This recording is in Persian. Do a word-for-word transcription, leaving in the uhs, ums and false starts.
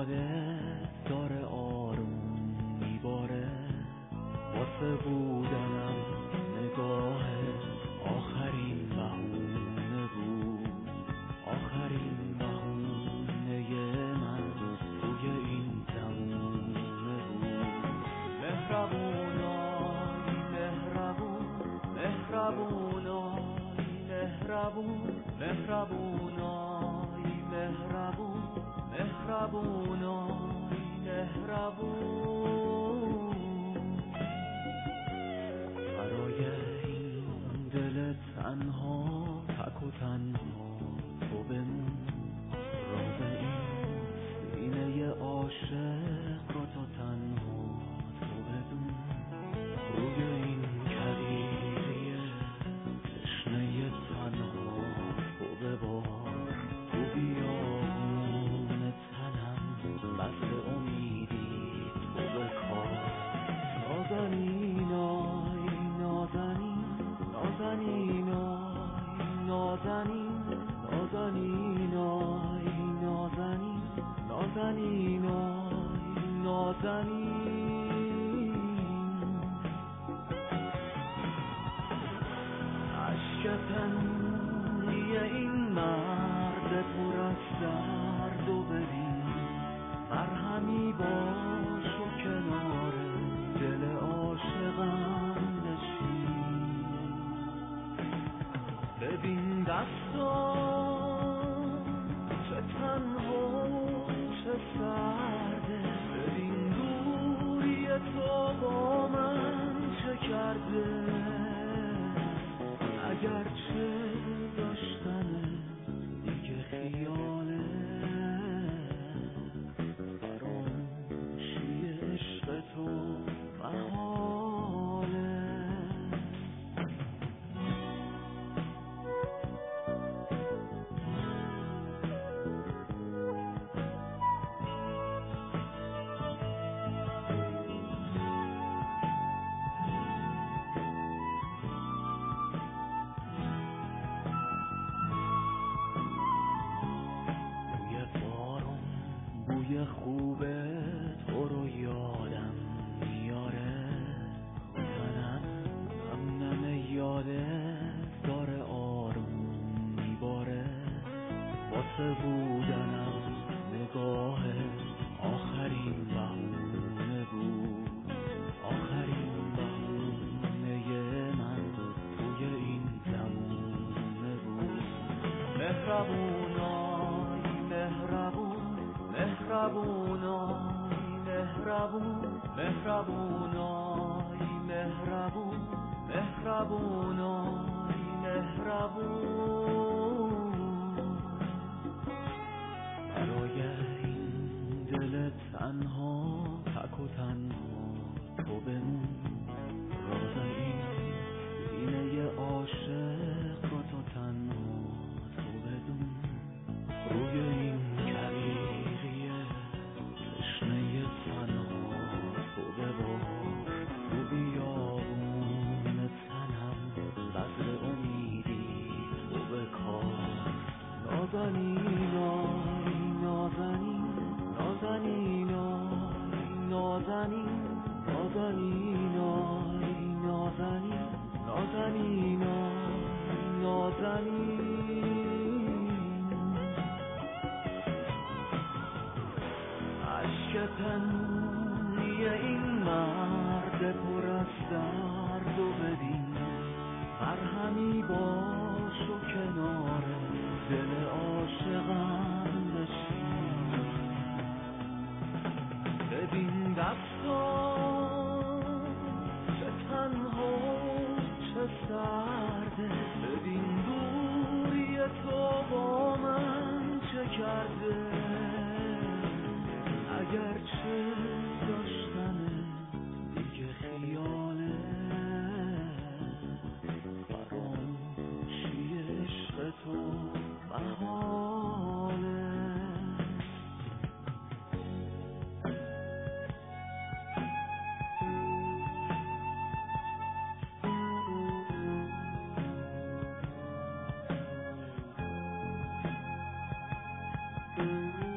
یاده داره آروم میباره واسه بودنم نگاه آخرین بهونه بود آخرین بهونه من توی این زمونه بود مهربونای مهربون مهربونای مهربون مهربونای مهربون مهربونای مهربون برای این دل تنها تک و تنها تو بمون راز این سینه عاشق رو تو تنها تو بدون روی این کویری تشنه تنها تو ببار تو بیابون تنم بس امیدی تو بکار نازنینای نازنین نازنینای نازنین نازنینای نازنین نازنینای نازنین عشق تنی این مرد پر از درد و ببین مرهمی باش و کنار دل عاشقم نشین ببین دستان چه تنها چه سرده ببین دوری تو با من چه کرده اگرچه داشتنه دیگه خیاله فراموشی عشق تو محاله بوی خوبه تو رو یادم میاره تنم نم نم یاده داره آروم میباره واسه بودنم نگاه آخرین بهونه بود آخرین بهونه من توی این زمونه بود مهربونای مهربون مهربونای مهربون مهربونای مهربون مهربونای مهربون برای این دل تنها تک و تنها تو بمون راز این سینه عاشق رو تو تنها تو بدون روی این کویری تشنه تنها تو ببار تو بیابون تنم بذر امیدی تو بکار نازنینای نازنین نازنینای نازنین نازنینای نازنین نازنینای نازنین عشق تنی این مرد پر از درد و ببین مرهمی باش و کنار دل عاشقم نشین ببین دستان چه تنها چه سرده ببین دوری تو با من چه کرده اگرچه داشتنه دیگه خیاله فراموشی عشق تو محاله Thank you.